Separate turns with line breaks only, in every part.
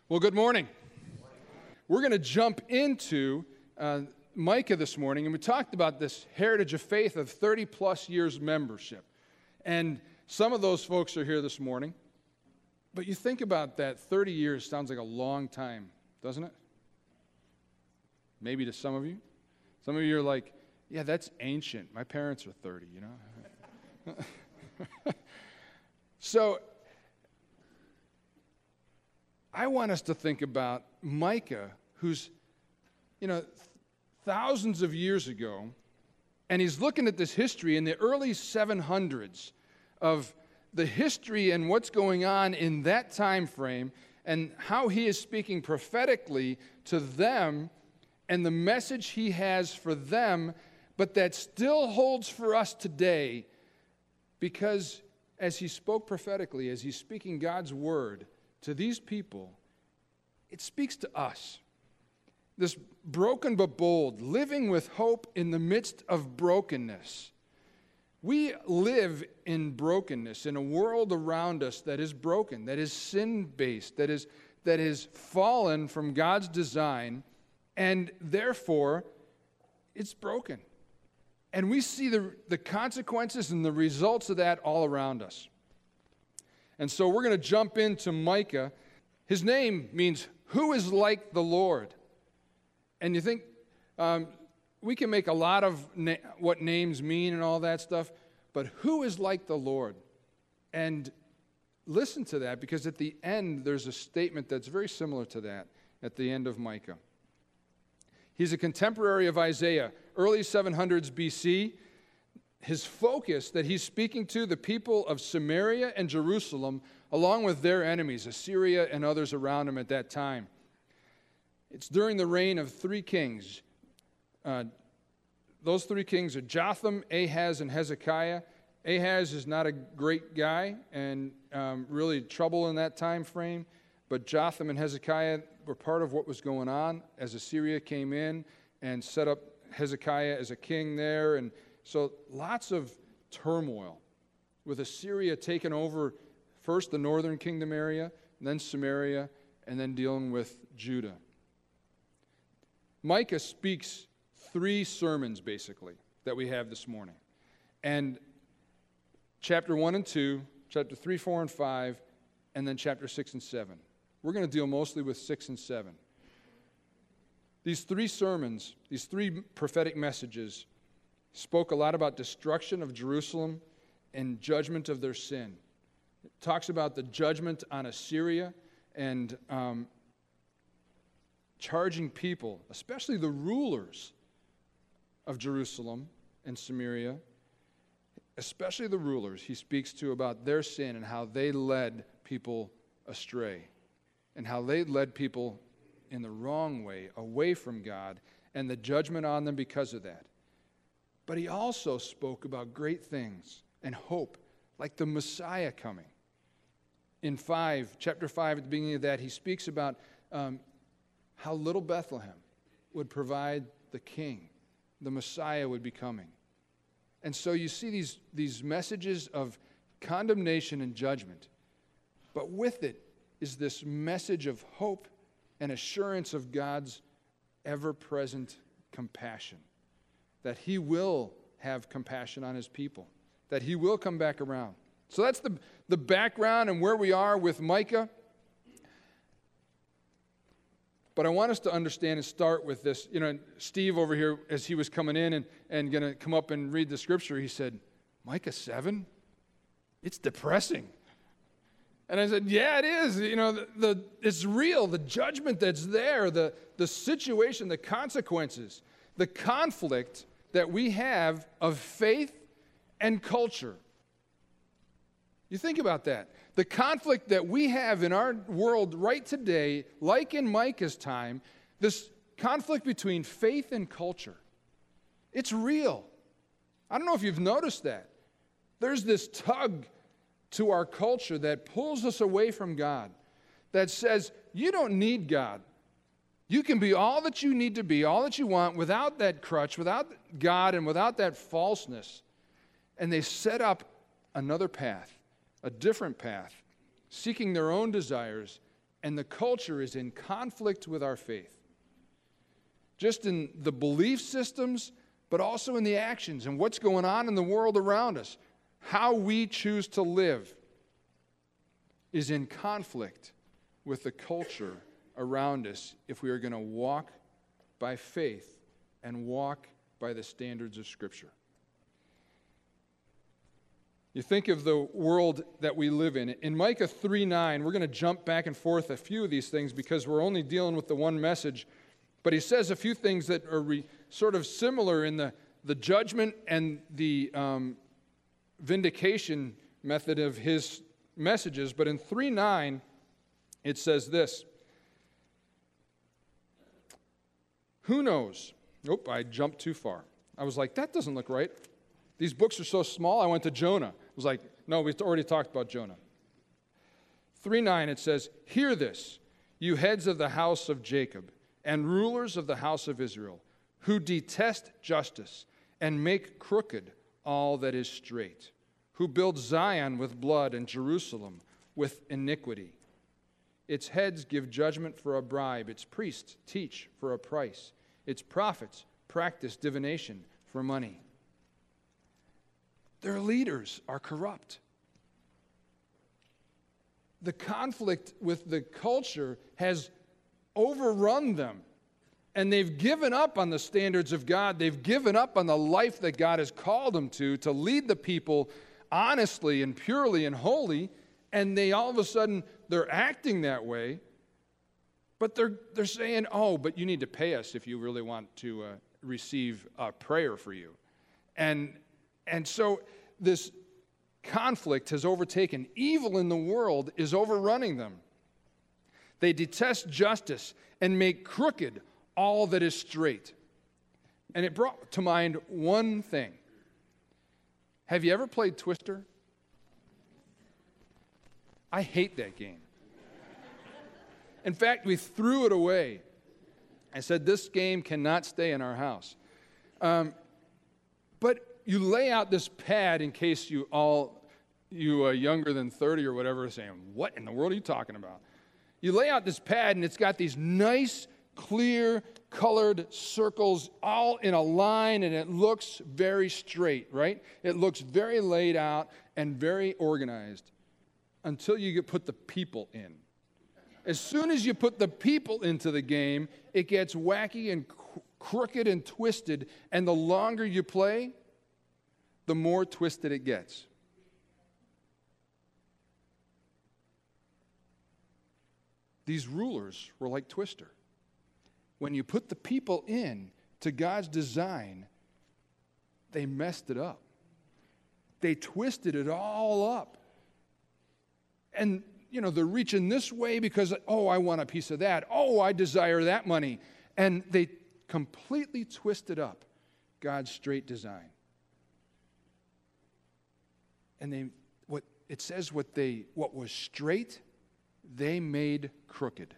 Well, good morning. We're going to jump into Micah this morning, and we talked about this heritage of faith of 30-plus years membership. And some of those folks are here this morning, but you think about that, 30 years sounds like a long time, doesn't it? Maybe to some of you. Some of you are like, yeah, that's ancient. My parents are 30, you know? So, I want us to think about Micah, who's, thousands of years ago, and he's looking at this history in the early 700s of the history and what's going on in that time frame and how he is speaking prophetically to them and the message he has for them, but that still holds for us today because as he spoke prophetically, as he's speaking God's word to these people, it speaks to us. This broken but bold, living with hope in the midst of brokenness. We live in brokenness in a world around us that is broken, that is sin-based, that is fallen from God's design, and therefore it's broken. And we see the consequences and the results of that all around us. And so we're going to jump into Micah. His name means, who is like the Lord? And you think, we can make a lot of what names mean and all that stuff, but who is like the Lord? And listen to that, because at the end, there's a statement that's very similar to that at the end of Micah. He's a contemporary of Isaiah, early 700s BC. His focus that he's speaking to the people of Samaria and Jerusalem, along with their enemies, Assyria and others around him at that time. It's during the reign of three kings. Those three kings are Jotham, Ahaz, and Hezekiah. Ahaz is not a great guy and really trouble in that time frame, but Jotham and Hezekiah were part of what was going on as Assyria came in and set up Hezekiah as a king there. And so lots of turmoil with Assyria taking over first the northern kingdom area, then Samaria, and then dealing with Judah. Micah speaks three sermons, basically, that we have this morning. And chapter 1 and 2, chapter 3, 4, and 5, and then chapter 6 and 7. We're going to deal mostly with 6 and 7. These three sermons, these three prophetic messages, spoke a lot about destruction of Jerusalem and judgment of their sin. It talks about the judgment on Assyria and charging people, especially the rulers of Jerusalem and Samaria, especially the rulers, he speaks to about their sin and how they led people astray and how they led people in the wrong way, away from God, and the judgment on them because of that. But he also spoke about great things and hope, like the Messiah coming. In chapter 5, at the beginning of that, he speaks about how little Bethlehem would provide the king. The Messiah would be coming. And so you see these messages of condemnation and judgment. But with it is this message of hope and assurance of God's ever-present compassion. That he will have compassion on his people. That he will come back around. So that's the background and where we are with Micah. But I want us to understand and start with this. Steve over here, as he was coming in and going to come up and read the scripture, he said, Micah 7? It's depressing. And I said, yeah, it is. It's real. The judgment that's there, the situation, the consequences, the conflict that we have of faith and culture. You think about that. The conflict that we have in our world right today, like in Micah's time, this conflict between faith and culture. It's real. I don't know if you've noticed that. There's this tug to our culture that pulls us away from God, that says, you don't need God. You can be all that you need to be, all that you want, without that crutch, without God, and without that falseness. And they set up another path, a different path, seeking their own desires And the culture is in conflict with our faith. Just in the belief systems, but also in the actions and what's going on in the world around us. How we choose to live is in conflict with the culture around us if we are going to walk by faith and walk by the standards of Scripture. You think of the world that we live in. In Micah 3:9, we're going to jump back and forth a few of these things because we're only dealing with the one message. But he says a few things that are sort of similar in the judgment and the vindication method of his messages. But in 3:9, it says this. Who knows? Nope, I jumped too far. I was like, that doesn't look right. These books are so small, I went to Jonah. I was like, no, we already talked about Jonah. 3:9, it says, hear this, you heads of the house of Jacob and rulers of the house of Israel, who detest justice and make crooked all that is straight, who build Zion with blood and Jerusalem with iniquity. Its heads give judgment for a bribe, its priests teach for a price, its prophets practice divination for money. Their leaders are corrupt. The conflict with the culture has overrun them, and they've given up on the standards of God. They've given up on the life that God has called them to lead the people honestly and purely and holy, and they all of a sudden, they're acting that way, but they're saying, oh, but you need to pay us if you really want to receive a prayer for you. And so this conflict has overtaken. Evil in the world is overrunning them. They detest justice and make crooked all that is straight. And it brought to mind one thing. Have you ever played Twister? I hate that game. In fact, we threw it away. I said, this game cannot stay in our house. But you lay out this pad in case you younger than 30 or whatever are saying, what in the world are you talking about? You lay out this pad and it's got these nice, clear, colored circles all in a line, and it looks very straight, right? It looks very laid out and very organized until you put the people in. As soon as you put the people into the game, it gets wacky and crooked and twisted, and the longer you play, the more twisted it gets. These rulers were like Twister. When you put the people in to God's design, they messed it up. They twisted it all up. And, they're reaching this way because, I want a piece of that. I desire that money. And they completely twisted up God's straight design. And what was straight, they made crooked.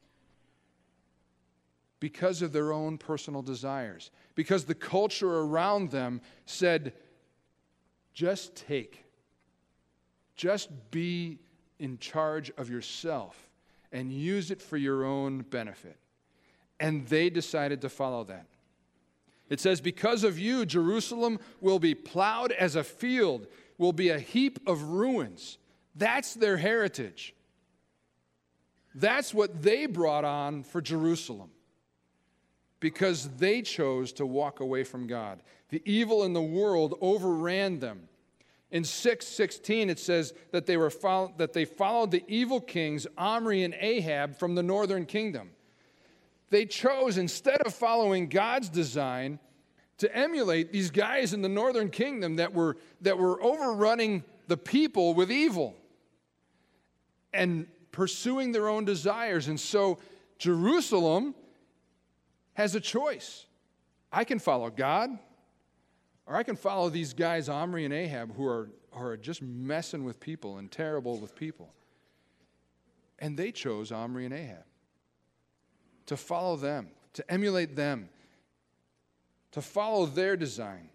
Because of their own personal desires. Because the culture around them said, just take. Just be in charge of yourself and use it for your own benefit. And they decided to follow that. It says, because of you, Jerusalem will be plowed as a field, will be a heap of ruins. That's their heritage. That's what they brought on for Jerusalem. Because they chose to walk away from God. The evil in the world overran them. In 6:16, it says that they followed the evil kings Omri and Ahab from the northern kingdom. They chose, instead of following God's design, to emulate these guys in the northern kingdom that were overrunning the people with evil and pursuing their own desires. And so Jerusalem has a choice. I can follow God, or I can follow these guys, Omri and Ahab, who are just messing with people and terrible with people. And they chose Omri and Ahab. To follow them, to emulate them, to follow their design.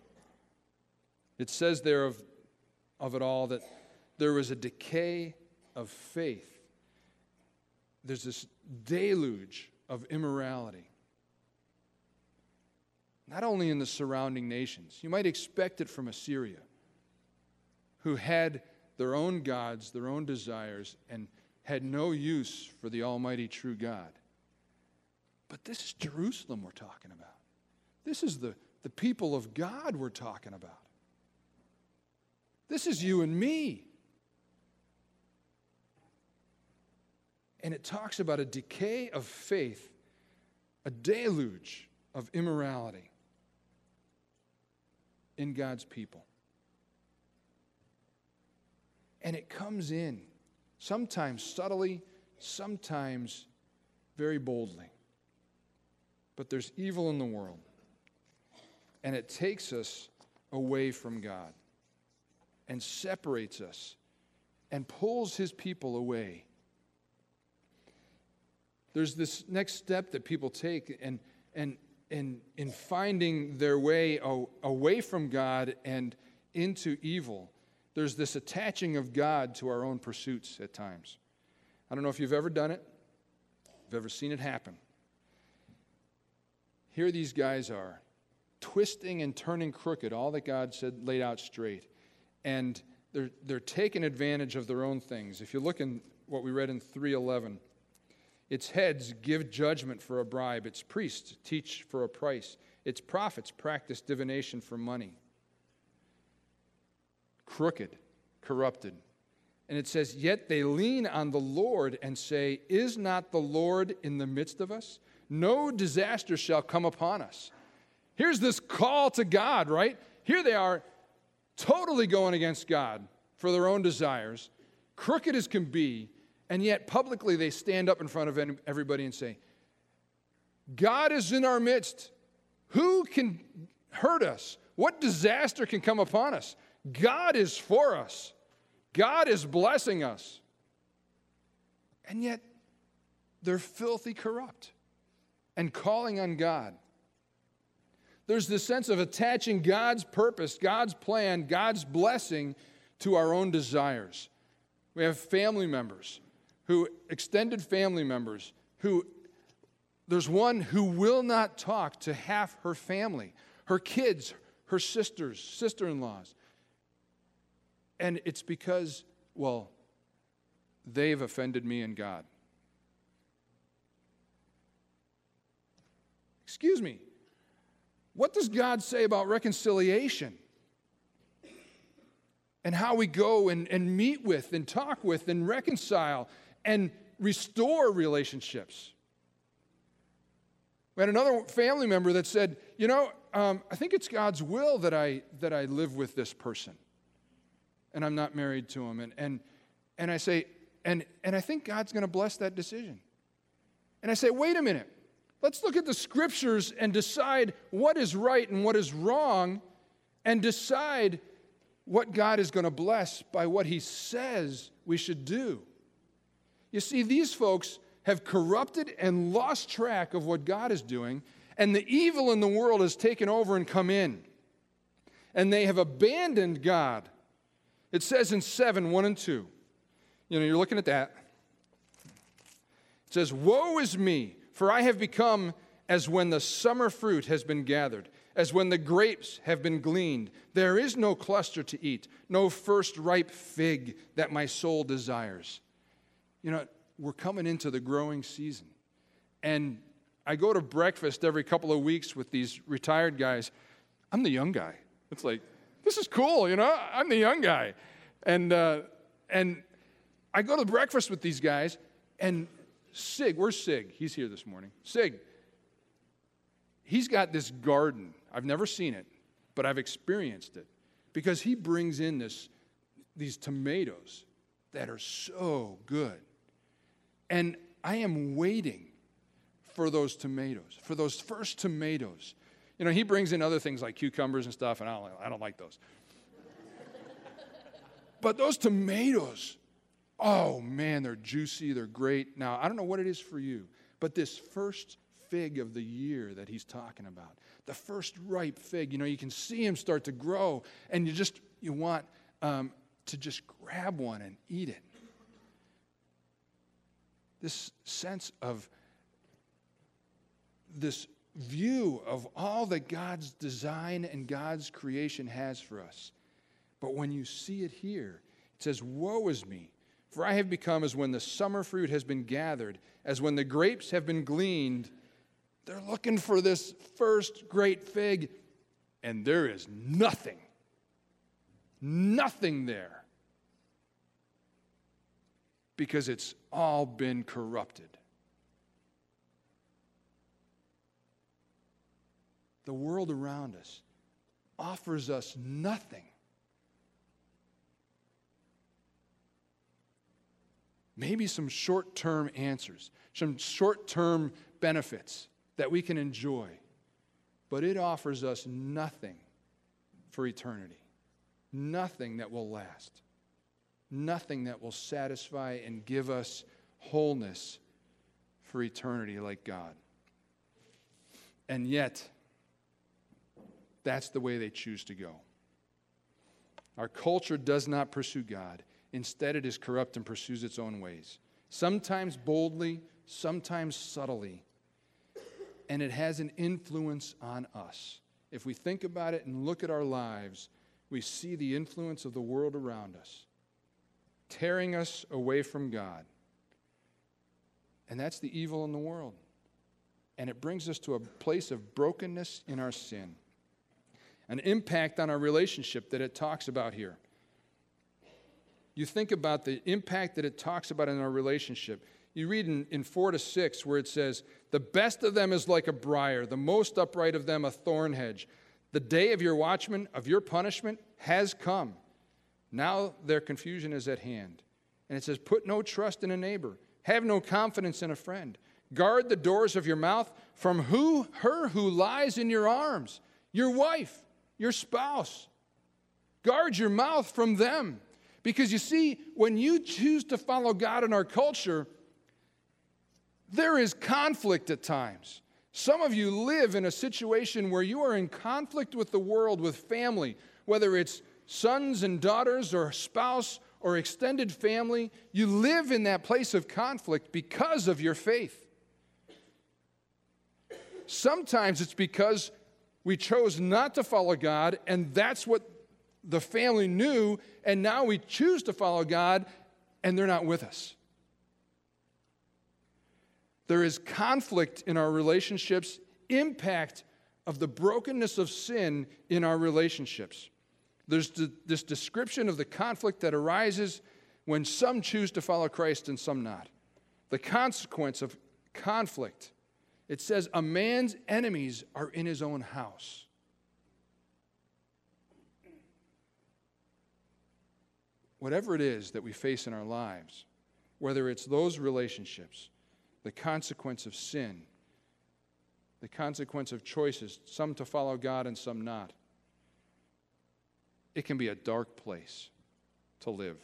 It says there of it all that there was a decay of faith there's this deluge of immorality. Not only in the surrounding nations. You might expect it from Assyria, who had their own gods, their own desires, and had no use for the almighty true God. But this is Jerusalem we're talking about. This is the people of God we're talking about. This is you and me. And it talks about a decay of faith, a deluge of immorality in God's people. And it comes in, sometimes subtly, sometimes very boldly. But there's evil in the world. And it takes us away from God and separates us and pulls his people away. There's this next step that people take and in finding their way away from God and into evil. There's this attaching of God to our own pursuits at times. I don't know if you've ever done it, if you've ever seen it happen. Here these guys are, twisting and turning crooked all that God said laid out straight. And they're taking advantage of their own things. If you look in what we read in 3:11, its heads give judgment for a bribe. Its priests teach for a price. Its prophets practice divination for money. Crooked, corrupted. And it says, yet they lean on the Lord and say, is not the Lord in the midst of us? No disaster shall come upon us. Here's this call to God, right? Here they are, totally going against God for their own desires, crooked as can be, and yet publicly they stand up in front of everybody and say, God is in our midst. Who can hurt us? What disaster can come upon us? God is for us. God is blessing us. And yet they're filthy corrupt and calling on God. There's this sense of attaching God's purpose, God's plan, God's blessing to our own desires. We have family members extended family members, there's one who will not talk to half her family, her kids, her sisters, sister-in-laws. And it's because, well, they've offended me and God. Excuse me. What does God say about reconciliation? And how we go and meet with and talk with and reconcile and restore relationships. We had another family member that said, I think it's God's will that I live with this person. And I'm not married to him. And I say, and I think God's going to bless that decision. And I say, wait a minute. Let's look at the scriptures and decide what is right and what is wrong and decide what God is going to bless by what he says we should do. You see, these folks have corrupted and lost track of what God is doing, and the evil in the world has taken over and come in. And they have abandoned God. It says in 7:1 and 2. You're looking at that. It says, woe is me, for I have become as when the summer fruit has been gathered, as when the grapes have been gleaned. There is no cluster to eat, no first ripe fig that my soul desires. We're coming into the growing season. And I go to breakfast every couple of weeks with these retired guys. I'm the young guy. It's like, this is cool, I'm the young guy. And I go to breakfast with these guys, and Sig, where's Sig? He's here this morning. Sig, he's got this garden. I've never seen it, but I've experienced it because he brings in these tomatoes that are so good. And I am waiting for those tomatoes, for those first tomatoes. He brings in other things like cucumbers and stuff, and I don't like those. But those tomatoes, oh man, they're juicy, they're great. Now, I don't know what it is for you, but this first fig of the year that he's talking about, the first ripe fig, you can see him start to grow, and you want to just grab one and eat it. this sense of this view of all that God's design and God's creation has for us. But when you see it here, it says, "Woe is me, for I have become as when the summer fruit has been gathered, as when the grapes have been gleaned." They're looking for this first great fig, and there is nothing. Nothing there. Because it's all been corrupted. The world around us offers us nothing. Maybe some short-term answers, some short-term benefits that we can enjoy, but it offers us nothing for eternity, nothing that will last, nothing that will satisfy and give us wholeness for eternity like God. And yet, that's the way they choose to go. Our culture does not pursue God. Instead, it is corrupt and pursues its own ways, sometimes boldly, sometimes subtly. And it has an influence on us. If we think about it and look at our lives, we see the influence of the world around us, tearing us away from God. And that's the evil in the world. And it brings us to a place of brokenness in our sin. An impact on our relationship that it talks about here. You think about the impact that it talks about in our relationship. You read in 4-6 where it says, "The best of them is like a briar, the most upright of them a thorn hedge. The day of your watchman, of your punishment, has come. Now their confusion is at hand." And it says, "Put no trust in a neighbor. Have no confidence in a friend. Guard the doors of your mouth from her who lies in your arms, your wife, your spouse. Guard your mouth from them." Because you see, when you choose to follow God in our culture, there is conflict at times. Some of you live in a situation where you are in conflict with the world, with family, whether it's sons and daughters or spouse or extended family. You live in that place of conflict because of your faith. Sometimes it's because we chose not to follow God, and that's what the family knew, and now we choose to follow God, and they're not with us. There is conflict in our relationships, impact of the brokenness of sin in our relationships. There's this description of the conflict that arises when some choose to follow Christ and some not. The consequence of conflict. It says, "A man's enemies are in his own house." Whatever it is that we face in our lives, whether it's those relationships, the consequence of sin, the consequence of choices, some to follow God and some not, it can be a dark place to live.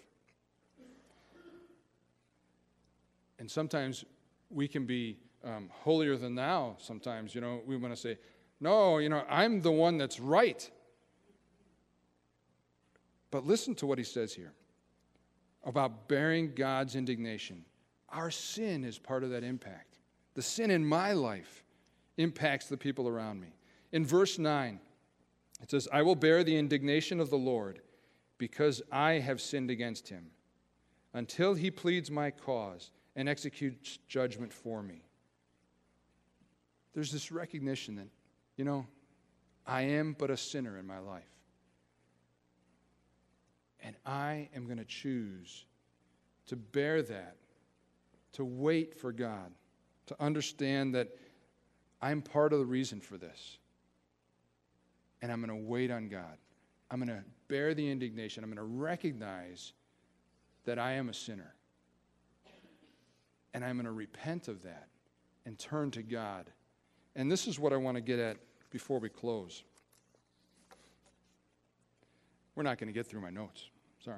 And sometimes we can be holier than thou. Sometimes, we want to say, "No, I'm the one that's right." But listen to what he says here about bearing God's indignation. Our sin is part of that impact. The sin in my life impacts the people around me. In verse 9, it says, "I will bear the indignation of the Lord because I have sinned against him, until he pleads my cause and executes judgment for me." There's this recognition that, I am but a sinner in my life. And I am going to choose to bear that, to wait for God, to understand that I'm part of the reason for this. And I'm going to wait on God. I'm going to bear the indignation. I'm going to recognize that I am a sinner. And I'm going to repent of that and turn to God. And this is what I want to get at before we close. We're not going to get through my notes. Sorry.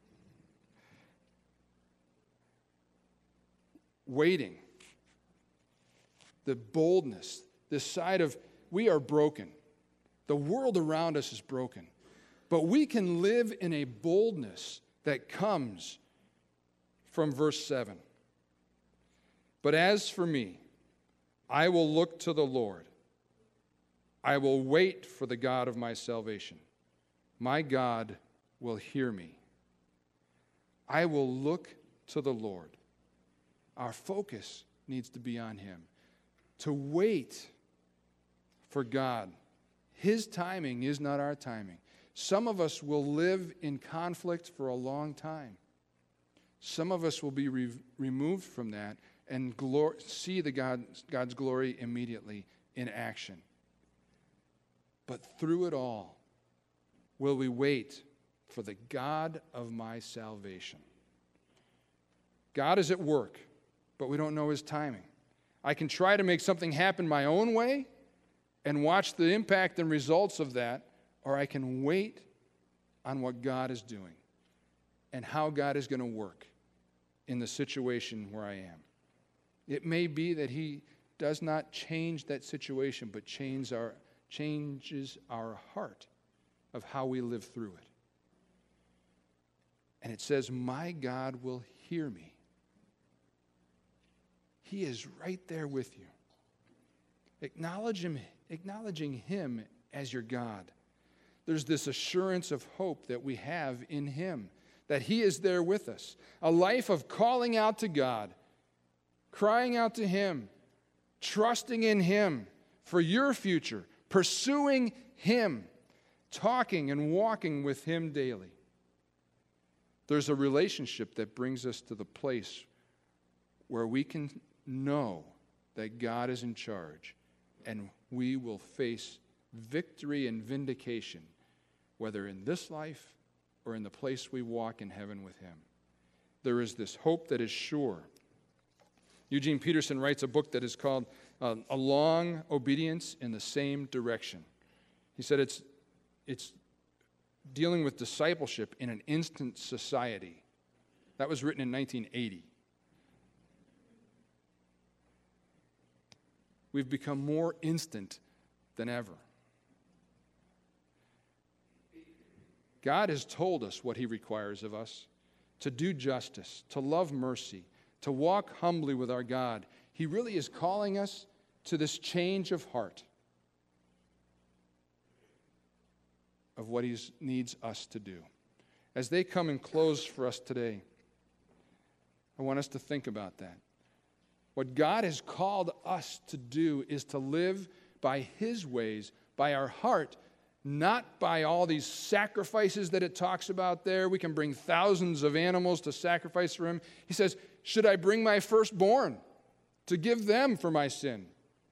Waiting. The boldness. This side of, we are broken. The world around us is broken. But we can live in a boldness that comes from verse 7. But as for me, I will look to the Lord. I will wait for the God of my salvation. My God will hear me. I will look to the Lord. Our focus needs to be on Him. To wait for God. His timing is not our timing. Some of us will live in conflict for a long time. Some of us will be removed from that and see God's glory immediately in action. But through it all, will we wait for the God of my salvation? God is at work, but we don't know His timing. I can try to make something happen my own way and watch the impact and results of that, or I can wait on what God is doing and how God is going to work in the situation where I am. It may be that He does not change that situation, but changes our heart of how we live through it. And it says, my God will hear me. He is right there with you. Acknowledging Him as your God. There's this assurance of hope that we have in Him, that He is there with us. A life of calling out to God, crying out to Him, trusting in Him for your future, pursuing Him, talking and walking with Him daily. There's a relationship that brings us to the place where we can know that God is in charge, and we will face victory and vindication, whether in this life or in the place we walk in heaven with Him. There is this hope that is sure. Eugene Peterson writes a book that is called A Long Obedience in the Same Direction. He said it's dealing with discipleship in an instant society. That was written in 1980. We've become more instant than ever. God has told us what He requires of us: to do justice, to love mercy, to walk humbly with our God. He really is calling us to this change of heart of what He needs us to do. As they come and close for us today, I want us to think about that. What God has called us to do is to live by His ways, by our heart, not by all these sacrifices that it talks about there. We can bring thousands of animals to sacrifice for Him. He says, should I bring my firstborn to give them for my sin?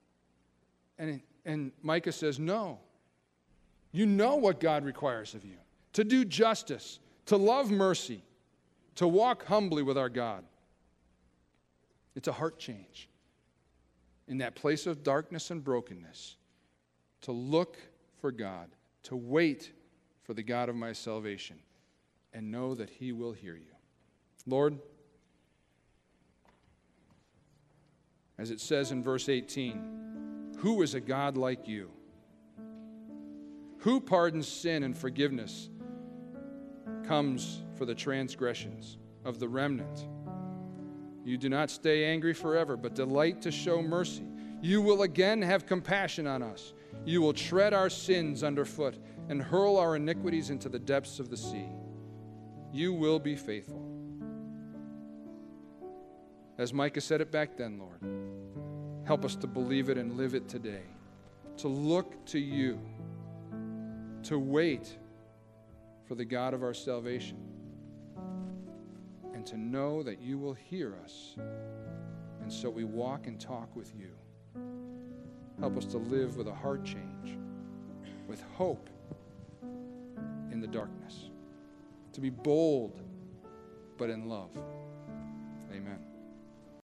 And Micah says, no. You know what God requires of you: to do justice, to love mercy, to walk humbly with our God. It's a heart change. In that place of darkness and brokenness, to look for God, to wait for the God of my salvation, and know that He will hear you. Lord, as it says in verse 18, who is a God like you? Who pardons sin and forgiveness comes for the transgressions of the remnant? You do not stay angry forever, but delight to show mercy. You will again have compassion on us. You will tread our sins underfoot and hurl our iniquities into the depths of the sea. You will be faithful. As Micah said it back then, Lord, help us to believe it and live it today. To look to You, to wait for the God of our salvation, and to know that You will hear us, and so we walk and talk with You. Help us to live with a heart change, with hope in the darkness, to be bold but in love. Amen.